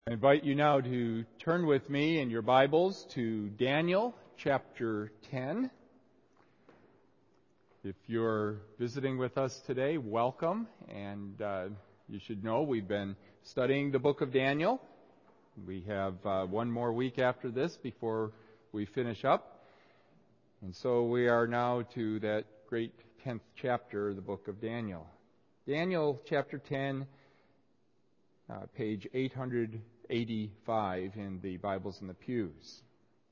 I invite you now to turn with me in your Bibles to Daniel chapter 10. If you're visiting with us today, welcome. And you should know we've been studying the book of Daniel. We have one more week after this before we finish up. And so we are now to that great 10th chapter of the book of Daniel. Daniel chapter 10, page 885 in the Bibles in the pews.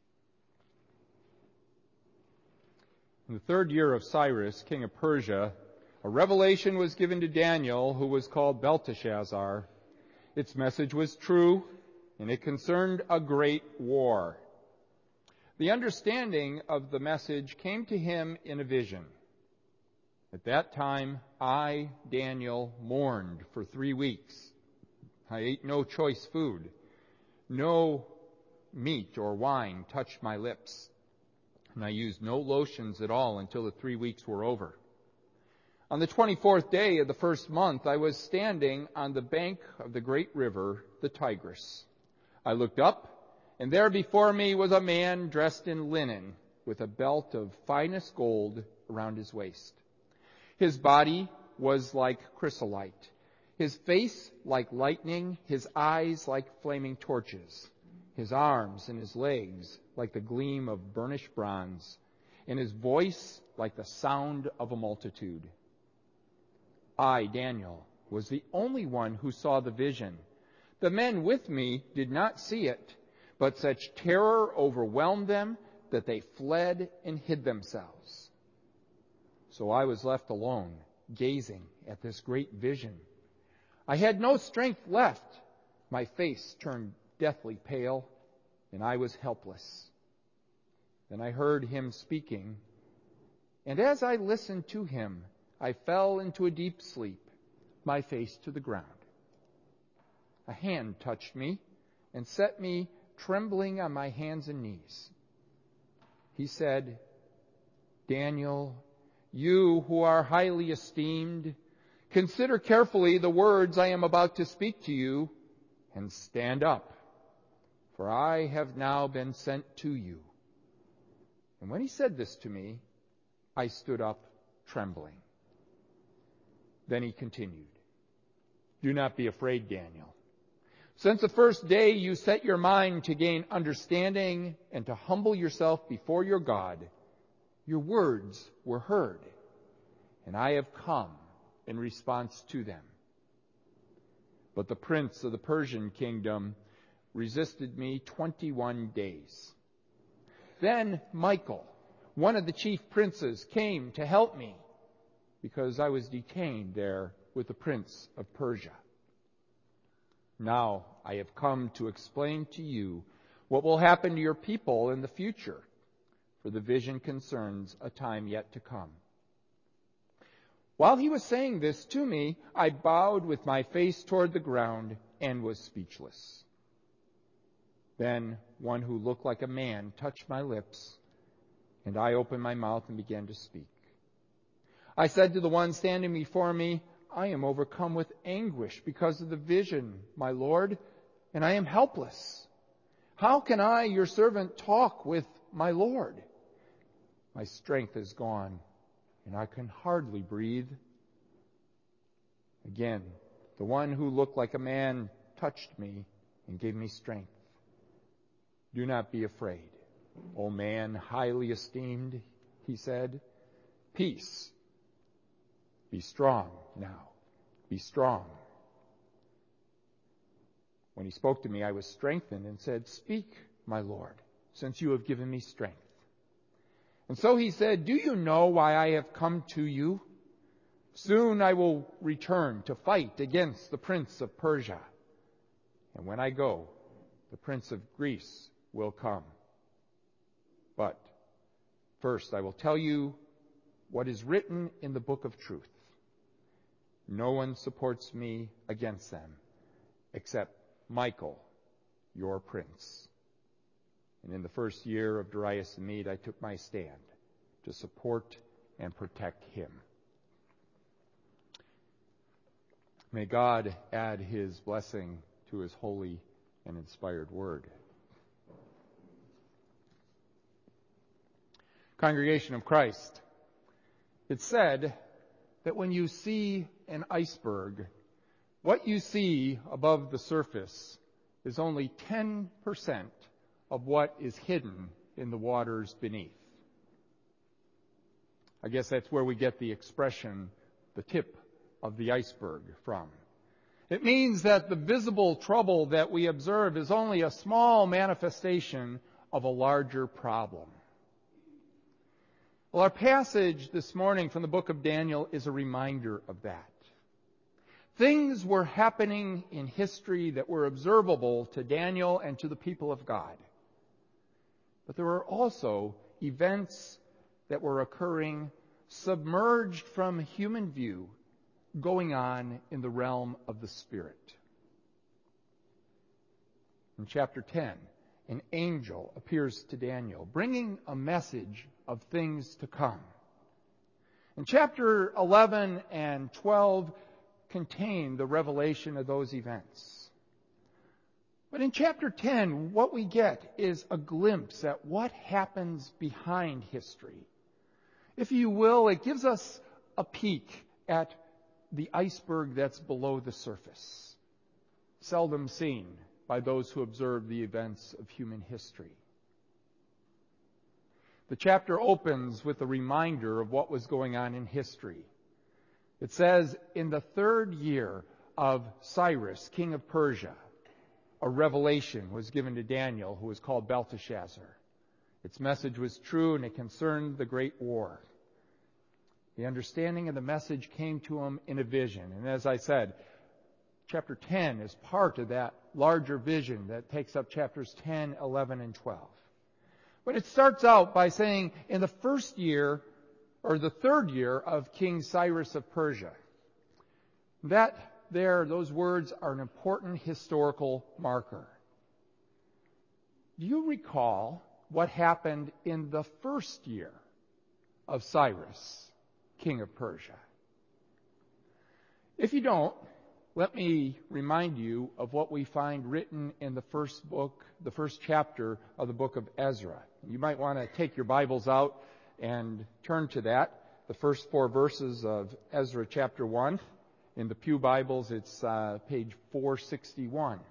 In the third year of Cyrus, king of Persia, a revelation was given to Daniel, who was called Belteshazzar. Its message was true, and it concerned a great war. The understanding of the message came to him in a vision. At that time, I, Daniel, mourned for 3 weeks. I ate no choice food. No meat or wine touched my lips. And I used no lotions at all until the 3 weeks were over. On the 24th day of the first month, I was standing on the bank of the great river, the Tigris. I looked up, and there before me was a man dressed in linen, with a belt of finest gold around his waist. His body was like chrysolite, his face like lightning, his eyes like flaming torches, his arms and his legs like the gleam of burnished bronze, and his voice like the sound of a multitude. I, Daniel, was the only one who saw the vision. The men with me did not see it, but such terror overwhelmed them that they fled and hid themselves. So I was left alone, gazing at this great vision. I had no strength left. My face turned deathly pale, and I was helpless. Then I heard him speaking, and as I listened to him, I fell into a deep sleep, my face to the ground. A hand touched me and set me trembling on my hands and knees. He said, Daniel, you who are highly esteemed, consider carefully the words I am about to speak to you, and stand up, for I have now been sent to you. And when he said this to me, I stood up trembling. Then he continued, Do not be afraid, Daniel. Since the first day you set your mind to gain understanding and to humble yourself before your God, your words were heard, and I have come in response to them. But the prince of the Persian kingdom resisted me 21 days. Then Michael, one of the chief princes, came to help me because I was detained there with the prince of Persia. Now I have come to explain to you what will happen to your people in the future, for the vision concerns a time yet to come. While he was saying this to me, I bowed with my face toward the ground and was speechless. Then one who looked like a man touched my lips, and I opened my mouth and began to speak. I said to the one standing before me, I am overcome with anguish because of the vision, my Lord, and I am helpless. How can I, your servant, talk with my Lord? My strength is gone, and I can hardly breathe. Again, the one who looked like a man touched me and gave me strength. Do not be afraid, O man highly esteemed, he said. Peace. Be strong now. Be strong. When he spoke to me, I was strengthened and said, Speak, my Lord, since you have given me strength. And so he said, Do you know why I have come to you? Soon I will return to fight against the prince of Persia. And when I go, the prince of Greece will come. But first I will tell you what is written in the book of truth. No one supports me against them except Michael, your prince. And in the first year of Darius the Mede, I took my stand to support and protect him. May God add his blessing to his holy and inspired word. Congregation of Christ, it's said that when you see an iceberg, what you see above the surface is only 10% of what is hidden in the waters beneath. I guess that's where we get the expression, the tip of the iceberg, from. It means that the visible trouble that we observe is only a small manifestation of a larger problem. Well, our passage this morning from the book of Daniel is a reminder of that. Things were happening in history that were observable to Daniel and to the people of God. But there were also events that were occurring submerged from human view, going on in the realm of the Spirit. In chapter 10, an angel appears to Daniel, bringing a message of things to come. And chapter 11 and 12 contain the revelation of those events. But in chapter 10, what we get is a glimpse at what happens behind history. If you will, it gives us a peek at the iceberg that's below the surface, seldom seen by those who observe the events of human history. The chapter opens with a reminder of what was going on in history. It says, in the 3rd year of Cyrus, king of Persia, a revelation was given to Daniel, who was called Belteshazzar. Its message was true, and it concerned the great war. The understanding of the message came to him in a vision. And as I said, chapter 10 is part of that larger vision that takes up chapters 10, 11, and 12. But it starts out by saying, in the 1st year, or the 3rd year of King Cyrus of Persia. Those words are an important historical marker. Do you recall what happened in the 1st year of Cyrus, king of Persia? If you don't, let me remind you of what we find written in the first chapter of the book of Ezra. You might want to take your Bibles out and turn to that, the first 4 verses of Ezra chapter 1. In the Pew Bibles, it's page 461.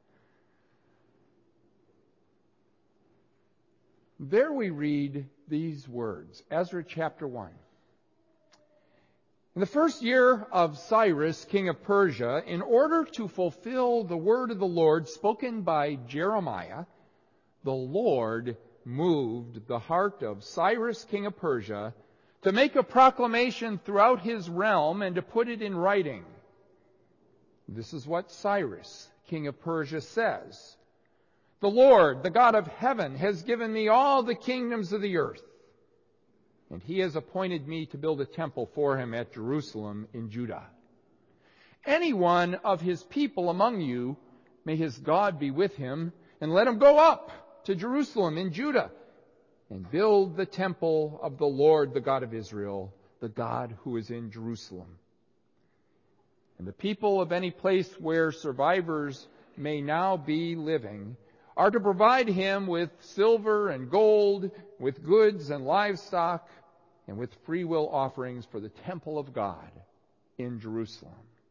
There we read these words, Ezra chapter 1. In the 1st year of Cyrus, king of Persia, in order to fulfill the word of the Lord spoken by Jeremiah, the Lord moved the heart of Cyrus, king of Persia, to make a proclamation throughout his realm and to put it in writing. This is what Cyrus, king of Persia, says. The Lord, the God of heaven, has given me all the kingdoms of the earth, and he has appointed me to build a temple for him at Jerusalem in Judah. Any one of his people among you, may his God be with him, and let him go up to Jerusalem in Judah and build the temple of the Lord, the God of Israel, the God who is in Jerusalem. And the people of any place where survivors may now be living are to provide him with silver and gold, with goods and livestock, and with free will offerings for the temple of God in Jerusalem.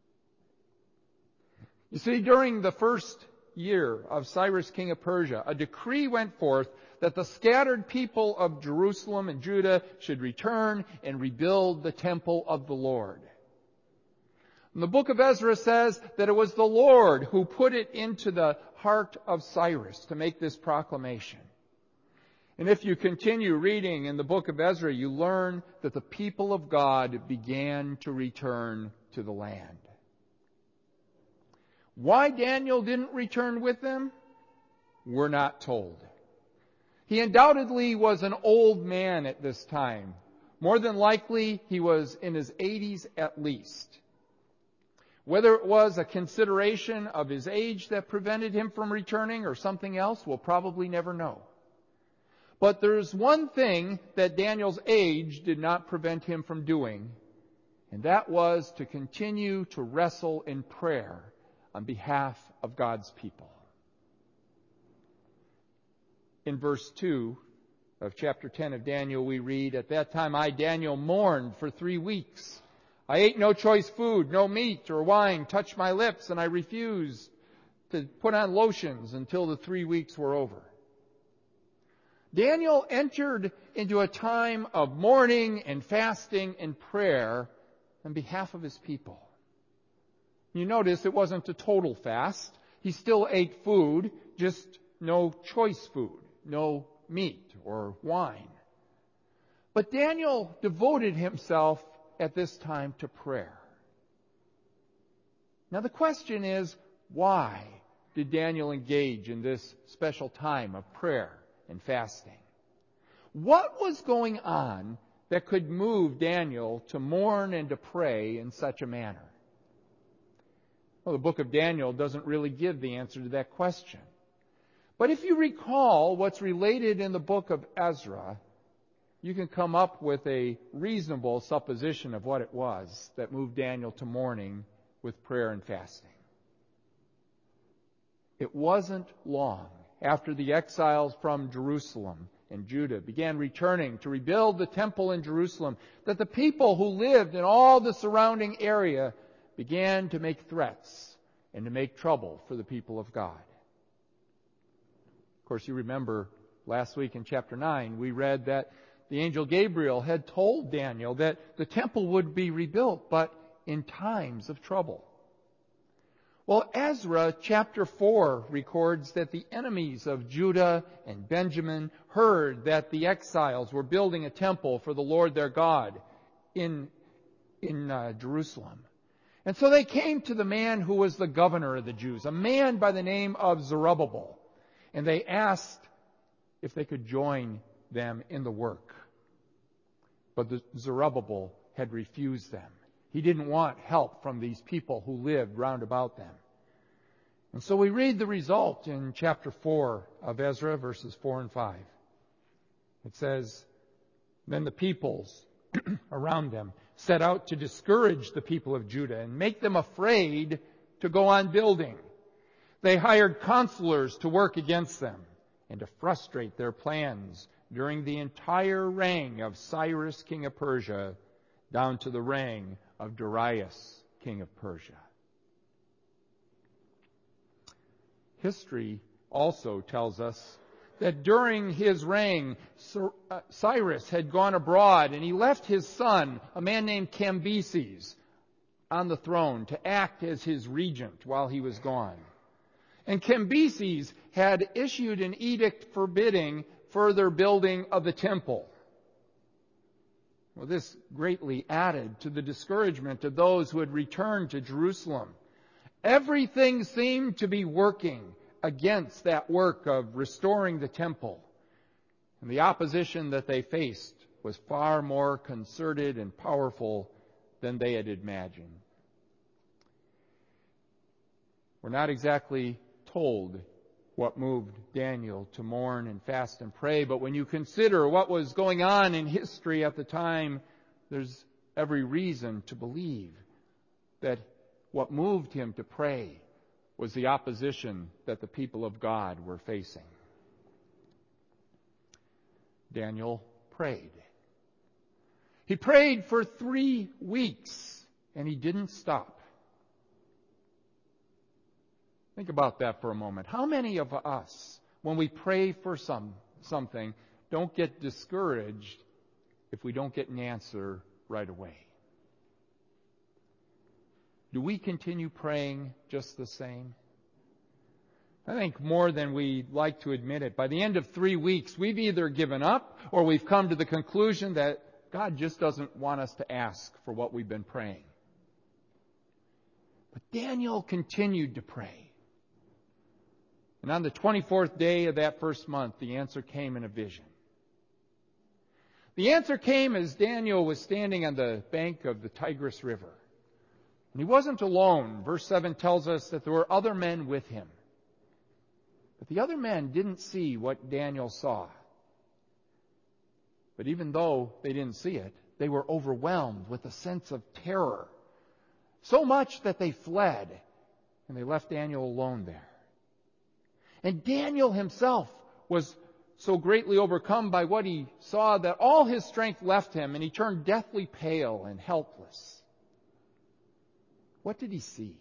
You see, during the 1st year of Cyrus, king of Persia, a decree went forth that the scattered people of Jerusalem and Judah should return and rebuild the temple of the Lord. And the book of Ezra says that it was the Lord who put it into the heart of Cyrus to make this proclamation. And if you continue reading in the book of Ezra, you learn that the people of God began to return to the land. Why Daniel didn't return with them, we're not told. He undoubtedly was an old man at this time. More than likely, he was in his 80s at least. Whether it was a consideration of his age that prevented him from returning or something else, we'll probably never know. But there's one thing that Daniel's age did not prevent him from doing, and that was to continue to wrestle in prayer on behalf of God's people. In verse 2 of chapter 10 of Daniel, we read, "At that time I, Daniel, mourned for 3 weeks. I ate no choice food, no meat or wine touched my lips, and I refused to put on lotions until the 3 weeks were over." Daniel entered into a time of mourning and fasting and prayer on behalf of his people. You notice it wasn't a total fast. He still ate food, just no choice food, no meat or wine. But Daniel devoted himself at this time to prayer. Now the question is, why did Daniel engage in this special time of prayer and fasting? What was going on that could move Daniel to mourn and to pray in such a manner? Well, the book of Daniel doesn't really give the answer to that question. But if you recall what's related in the book of Ezra, you can come up with a reasonable supposition of what it was that moved Daniel to mourning with prayer and fasting. It wasn't long after the exiles from Jerusalem and Judah began returning to rebuild the temple in Jerusalem that the people who lived in all the surrounding area began to make threats and to make trouble for the people of God. Of course, you remember last week in chapter 9, we read that the angel Gabriel had told Daniel that the temple would be rebuilt, but in times of trouble. Well, Ezra chapter 4 records that the enemies of Judah and Benjamin heard that the exiles were building a temple for the Lord their God in Jerusalem. And so they came to the man who was the governor of the Jews, a man by the name of Zerubbabel. And they asked if they could join them in the work. But Zerubbabel had refused them. He didn't want help from these people who lived round about them. And so we read the result in chapter 4 of Ezra, verses 4 and 5. It says, "Then the peoples around them set out to discourage the people of Judah and make them afraid to go on building. They hired counselors to work against them and to frustrate their plans during the entire reign of Cyrus, king of Persia, down to the reign of Darius, king of Persia." History also tells us that during his reign, Cyrus had gone abroad and he left his son, a man named Cambyses, on the throne to act as his regent while he was gone. And Cambyses had issued an edict forbidding further building of the temple. Well, this greatly added to the discouragement of those who had returned to Jerusalem. Everything seemed to be working against that work of restoring the temple. And the opposition that they faced was far more concerted and powerful than they had imagined. We're not exactly told what moved Daniel to mourn and fast and pray, but when you consider what was going on in history at the time, there's every reason to believe that what moved him to pray was the opposition that the people of God were facing. Daniel prayed. He prayed for 3 weeks, and he didn't stop. Think about that for a moment. How many of us, when we pray for something, don't get discouraged if we don't get an answer right away? Do we continue praying just the same? I think more than we'd like to admit it. By the end of 3 weeks, we've either given up or we've come to the conclusion that God just doesn't want us to ask for what we've been praying. But Daniel continued to pray. And on the 24th day of that first month, the answer came in a vision. The answer came as Daniel was standing on the bank of the Tigris River. And he wasn't alone. Verse 7 tells us that there were other men with him. But the other men didn't see what Daniel saw. But even though they didn't see it, they were overwhelmed with a sense of terror. So much that they fled, and they left Daniel alone there. And Daniel himself was so greatly overcome by what he saw that all his strength left him, and he turned deathly pale and helpless. What did he see?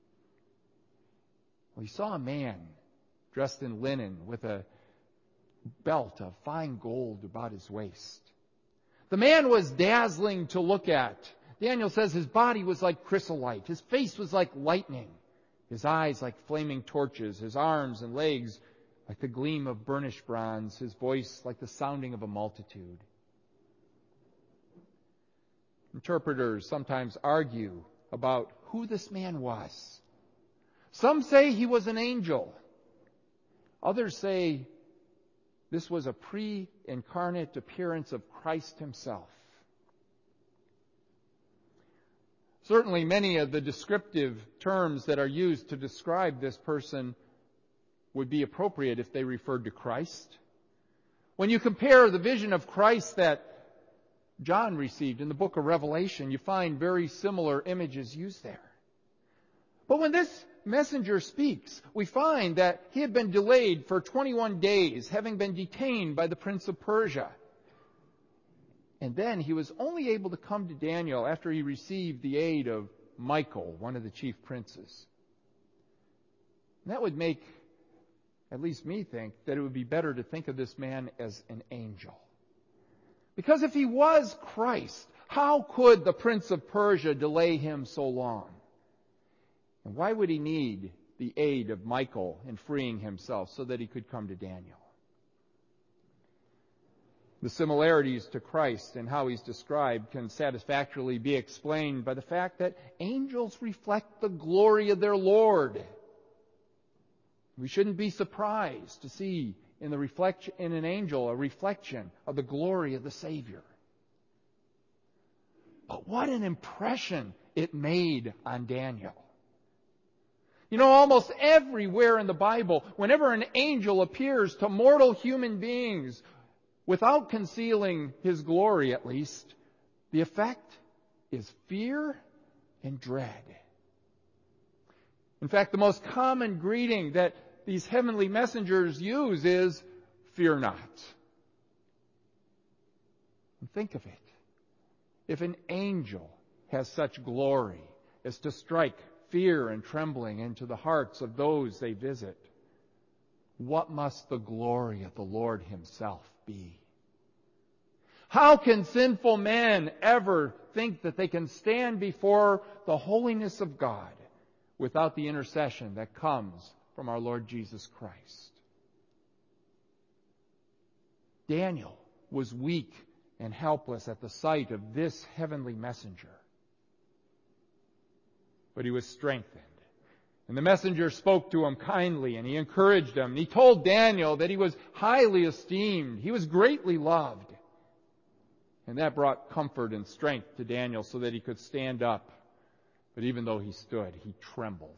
Well, he saw a man dressed in linen with a belt of fine gold about his waist. The man was dazzling to look at. Daniel says his body was like chrysolite. His face was like lightning. His eyes like flaming torches. His arms and legs like the gleam of burnished bronze. His voice like the sounding of a multitude. Interpreters sometimes argue about who this man was. Some say he was an angel. Others say this was a pre-incarnate appearance of Christ himself. Certainly many of the descriptive terms that are used to describe this person would be appropriate if they referred to Christ. When you compare the vision of Christ that John received in the book of Revelation, you find very similar images used there. But when this messenger speaks, we find that he had been delayed for 21 days, having been detained by the prince of Persia. And then he was only able to come to Daniel after he received the aid of Michael, one of the chief princes. And that would make, at least me, think that it would be better to think of this man as an angel. Because if he was Christ, how could the prince of Persia delay him so long? And why would he need the aid of Michael in freeing himself so that he could come to Daniel? The similarities to Christ and how he's described can satisfactorily be explained by the fact that angels reflect the glory of their Lord. We shouldn't be surprised to see in an angel a reflection of the glory of the Savior. But what an impression it made on Daniel. You know, almost everywhere in the Bible, whenever an angel appears to mortal human beings, without concealing his glory at least, the effect is fear and dread. In fact, the most common greeting that these heavenly messengers use is, "Fear not." And think of it. If an angel has such glory as to strike fear and trembling into the hearts of those they visit, what must the glory of the Lord himself be? How can sinful men ever think that they can stand before the holiness of God without the intercession that comes from our Lord Jesus Christ? Daniel was weak and helpless at the sight of this heavenly messenger. But he was strengthened. And the messenger spoke to him kindly, and he encouraged him. And he told Daniel that he was highly esteemed. He was greatly loved. And that brought comfort and strength to Daniel so that he could stand up. But even though he stood, he trembled.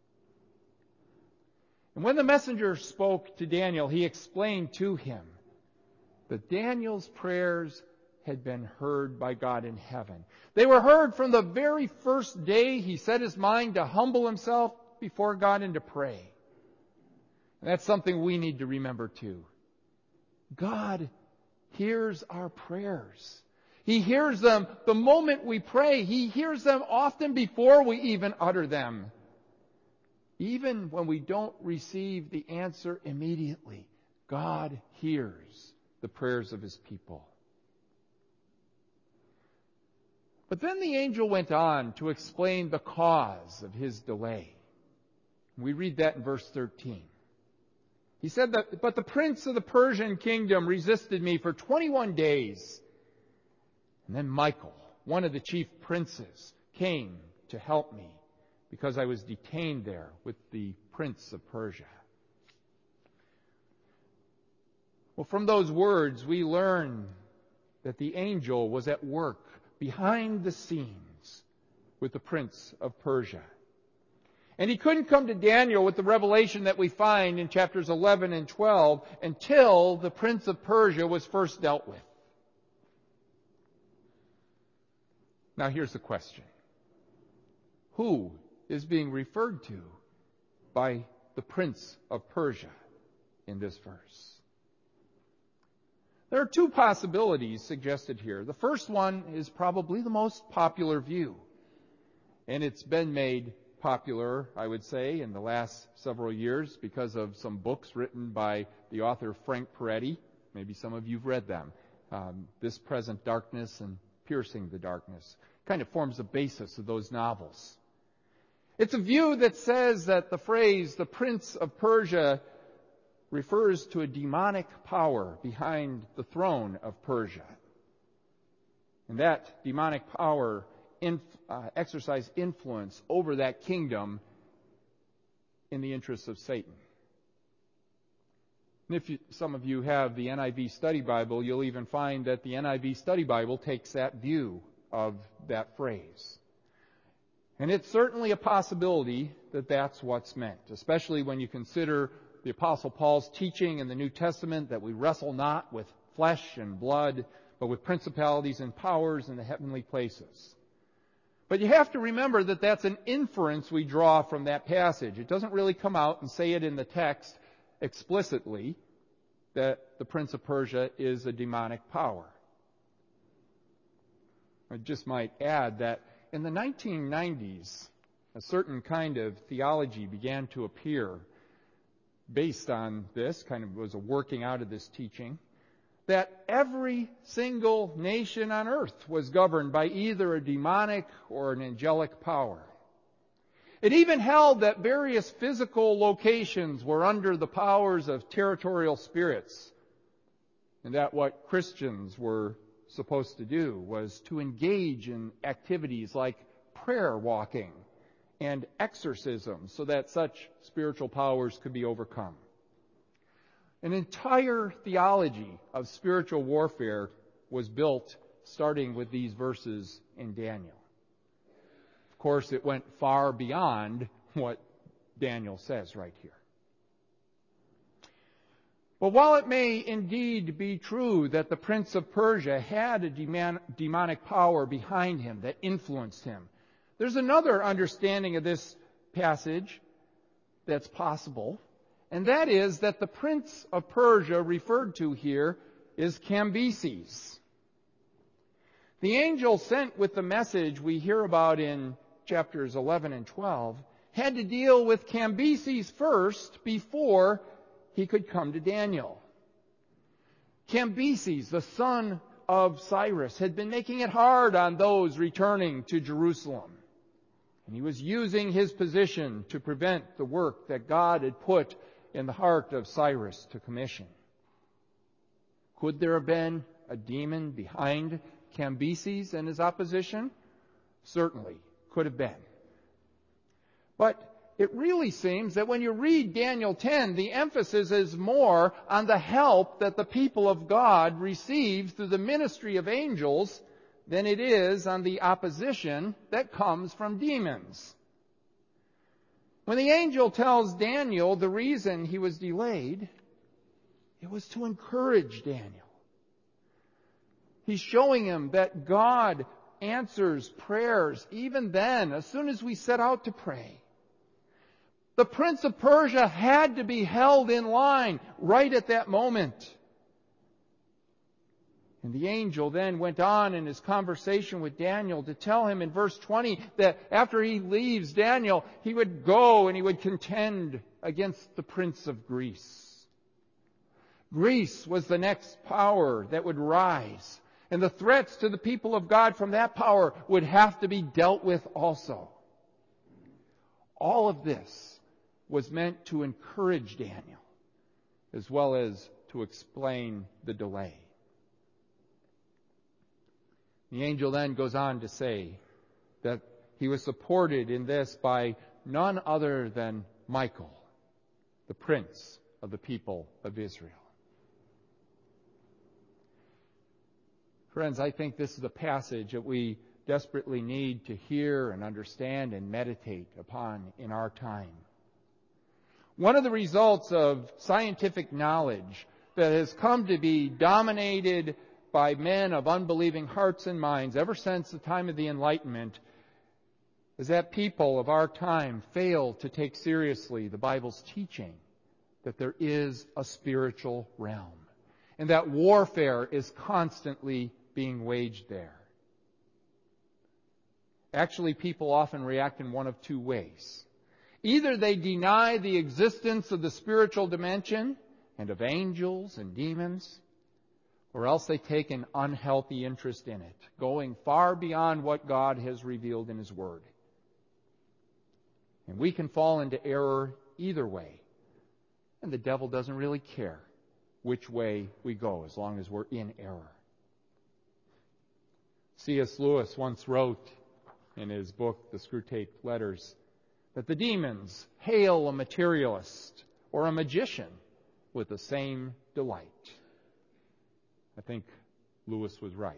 And when the messenger spoke to Daniel, he explained to him that Daniel's prayers had been heard by God in heaven. They were heard from the very first day he set his mind to humble himself before God and to pray. And that's something we need to remember too. God hears our prayers. He hears them the moment we pray. He hears them often before we even utter them. Even when we don't receive the answer immediately, God hears the prayers of His people. But then the angel went on to explain the cause of his delay. We read that in verse 13. He said that, "But the prince of the Persian kingdom resisted me for 21 days. And then Michael, one of the chief princes, came to help me because I was detained there with the prince of Persia." Well, from those words, we learn that the angel was at work behind the scenes with the prince of Persia. And he couldn't come to Daniel with the revelation that we find in chapters 11 and 12 until the prince of Persia was first dealt with. Now here's the question. Who is being referred to by the prince of Persia in this verse? There are two possibilities suggested here. The first one is probably the most popular view, and it's been made popular, I would say, in the last several years because of some books written by the author Frank Peretti. Maybe some of you've read them. This Present Darkness and Piercing the Darkness kind of forms the basis of those novels. It's a view that says that the phrase, the Prince of Persia, refers to a demonic power behind the throne of Persia. And that demonic power exercised influence over that kingdom in the interests of Satan. And if some of you have the NIV Study Bible, you'll even find that the NIV Study Bible takes that view of that phrase. And it's certainly a possibility that that's what's meant, especially when you consider the Apostle Paul's teaching in the New Testament that we wrestle not with flesh and blood, but with principalities and powers in the heavenly places. But you have to remember that that's an inference we draw from that passage. It doesn't really come out and say it in the text explicitly that the Prince of Persia is a demonic power. I just might add that in the 1990s, a certain kind of theology began to appear based on this, kind of was a working out of this teaching, that every single nation on earth was governed by either a demonic or an angelic power. It even held that various physical locations were under the powers of territorial spirits, and that what Christians were supposed to do was to engage in activities like prayer walking and exorcism so that such spiritual powers could be overcome. An entire theology of spiritual warfare was built starting with these verses in Daniel. Of course, it went far beyond what Daniel says right here. But while it may indeed be true that the Prince of Persia had a demonic power behind him that influenced him, there's another understanding of this passage that's possible, and that is that the Prince of Persia referred to here is Cambyses. The angel sent with the message we hear about in chapters 11 and 12 had to deal with Cambyses first before he could come to Daniel. Cambyses, the son of Cyrus, had been making it hard on those returning to Jerusalem. And he was using his position to prevent the work that God had put in the heart of Cyrus to commission. Could there have been a demon behind Cambyses and his opposition? Certainly, could have been. But it really seems that when you read Daniel 10, the emphasis is more on the help that the people of God receive through the ministry of angels than it is on the opposition that comes from demons. When the angel tells Daniel the reason he was delayed, it was to encourage Daniel. He's showing him that God answers prayers even then, as soon as we set out to pray. The Prince of Persia had to be held in line right at that moment. And the angel then went on in his conversation with Daniel to tell him in verse 20 that after he leaves Daniel, he would go and he would contend against the prince of Greece. Greece was the next power that would rise. And the threats to the people of God from that power would have to be dealt with also. All of this was meant to encourage Daniel, as well as to explain the delay. The angel then goes on to say that he was supported in this by none other than Michael, the prince of the people of Israel. Friends, I think this is a passage that we desperately need to hear and understand and meditate upon in our time. One of the results of scientific knowledge that has come to be dominated by men of unbelieving hearts and minds ever since the time of the Enlightenment is that people of our time fail to take seriously the Bible's teaching that there is a spiritual realm and that warfare is constantly being waged there. Actually, people often react in one of two ways. Either they deny the existence of the spiritual dimension and of angels and demons, or else they take an unhealthy interest in it, going far beyond what God has revealed in His Word. And we can fall into error either way. And the devil doesn't really care which way we go as long as we're in error. C.S. Lewis once wrote in his book, The Screwtape Letters, that the demons hail a materialist or a magician with the same delight. I think Lewis was right.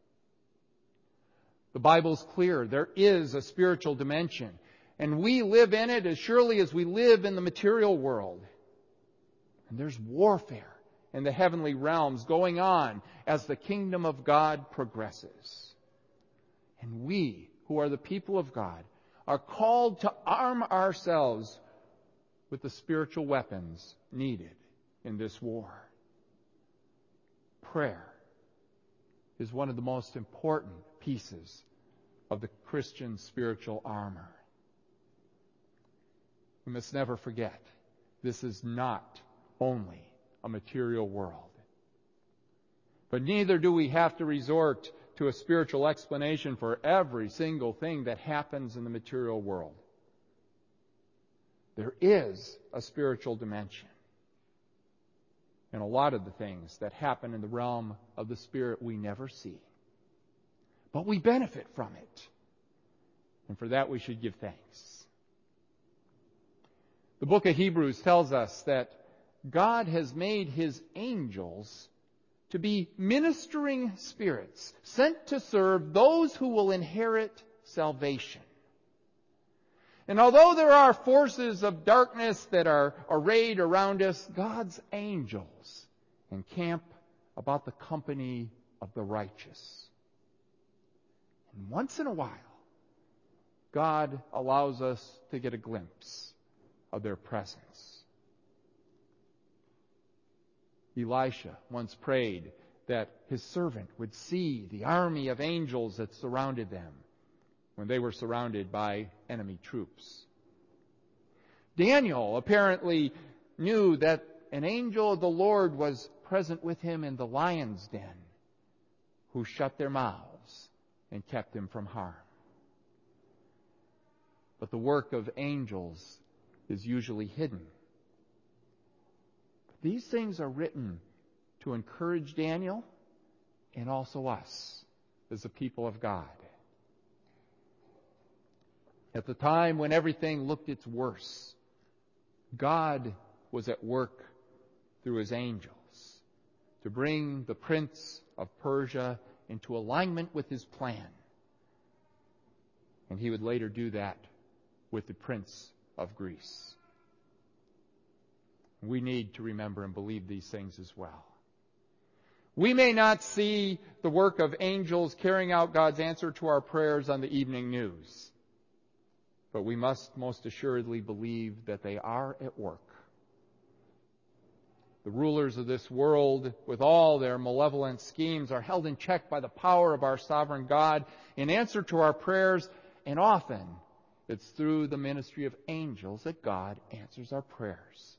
The Bible's clear. There is a spiritual dimension, and we live in it as surely as we live in the material world. And there's warfare in the heavenly realms going on as the kingdom of God progresses. And we, who are the people of God, are called to arm ourselves with the spiritual weapons needed in this war. Prayer is one of the most important pieces of the Christian spiritual armor. We must never forget, this is not only a material world. But neither do we have to resort to a spiritual explanation for every single thing that happens in the material world. There is a spiritual dimension. And a lot of the things that happen in the realm of the Spirit we never see. But we benefit from it. And for that we should give thanks. The book of Hebrews tells us that God has made His angels to be ministering spirits sent to serve those who will inherit salvation. And although there are forces of darkness that are arrayed around us, God's angels encamp about the company of the righteous. And once in a while, God allows us to get a glimpse of their presence. Elisha once prayed that his servant would see the army of angels that surrounded them when they were surrounded by enemy troops. Daniel apparently knew that an angel of the Lord was present with him in the lion's den, who shut their mouths and kept him from harm. But the work of angels is usually hidden. These things are written to encourage Daniel and also us as the people of God. At the time when everything looked its worst, God was at work through His angels to bring the prince of Persia into alignment with His plan. And He would later do that with the prince of Greece. We need to remember and believe these things as well. We may not see the work of angels carrying out God's answer to our prayers on the evening news, but we must most assuredly believe that they are at work. The rulers of this world, with all their malevolent schemes, are held in check by the power of our sovereign God in answer to our prayers, and often it's through the ministry of angels that God answers our prayers.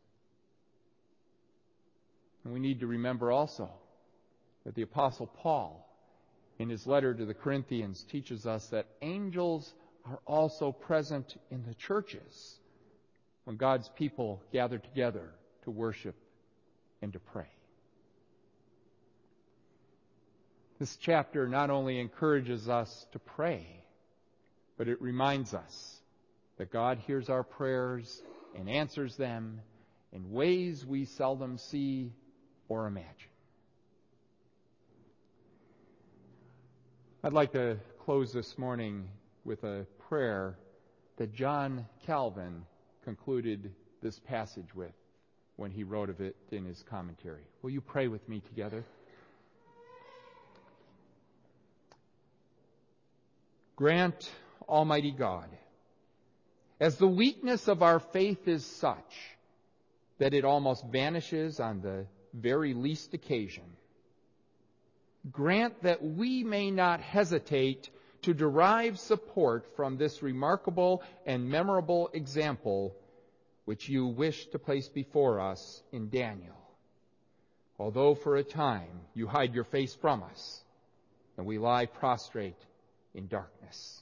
And we need to remember also that the Apostle Paul, in his letter to the Corinthians, teaches us that angels are also present in the churches when God's people gather together to worship and to pray. This chapter not only encourages us to pray, but it reminds us that God hears our prayers and answers them in ways we seldom see or imagine. I'd like to close this morning with a prayer that John Calvin concluded this passage with when he wrote of it in his commentary. Will you pray with me together? Grant, Almighty God, as the weakness of our faith is such that it almost vanishes on the very least occasion. Grant that we may not hesitate to derive support from this remarkable and memorable example which you wish to place before us in Daniel. Although for a time you hide your face from us, and we lie prostrate in darkness.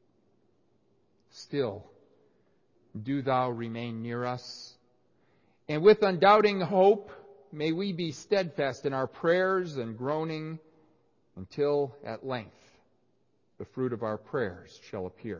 Still, do thou remain near us, and with undoubting hope, may we be steadfast in our prayers and groaning until at length the fruit of our prayers shall appear.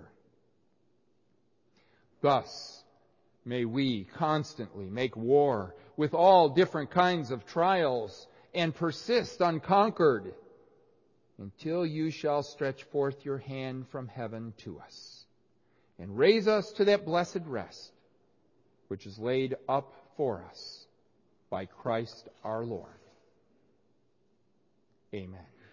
Thus, may we constantly make war with all different kinds of trials and persist unconquered until you shall stretch forth your hand from heaven to us and raise us to that blessed rest which is laid up for us by Christ our Lord. Amen.